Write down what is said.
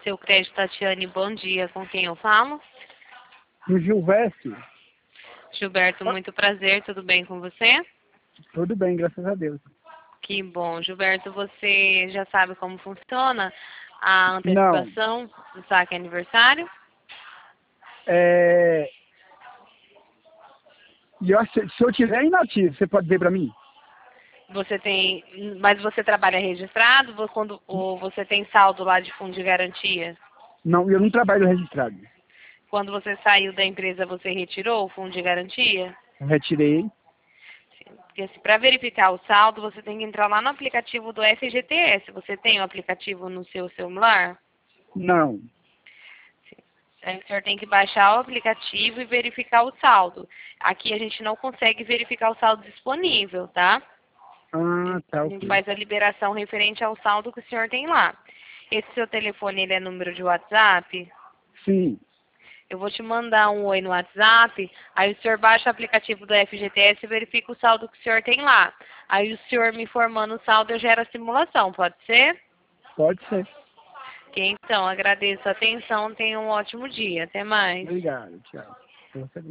Seu Crédito, Tatiane, bom dia. Com quem eu falo? No Gilberto. Gilberto, muito prazer. Tudo bem com você? Tudo bem, graças a Deus. Que bom. Gilberto, você já sabe como funciona a Não. antecipação do saque aniversário? Se eu tiver inativo, você pode dizer para mim? Você tem, mas você trabalha registrado ou você tem saldo lá de fundo de garantia? Não, eu não trabalho registrado. Quando você saiu da empresa, você retirou o fundo de garantia? Retirei. Porque assim, para verificar o saldo, você tem que entrar lá no aplicativo do FGTS. Você tem o aplicativo no seu celular? Não. Aí o senhor tem que baixar o aplicativo e verificar o saldo. Aqui a gente não consegue verificar o saldo disponível, tá? Ah, tá, A gente ok. faz a liberação referente ao saldo que o senhor tem lá. Esse seu telefone, ele é número de WhatsApp? Sim, Eu vou te mandar um oi no WhatsApp, aí o senhor baixa o aplicativo do FGTS e verifica o saldo que o senhor tem lá. Aí o senhor me informando o saldo, eu gero a simulação, pode ser? pode ser. Ok, então, agradeço a atenção, tenha um ótimo dia. Até mais. Obrigado, tchau. Você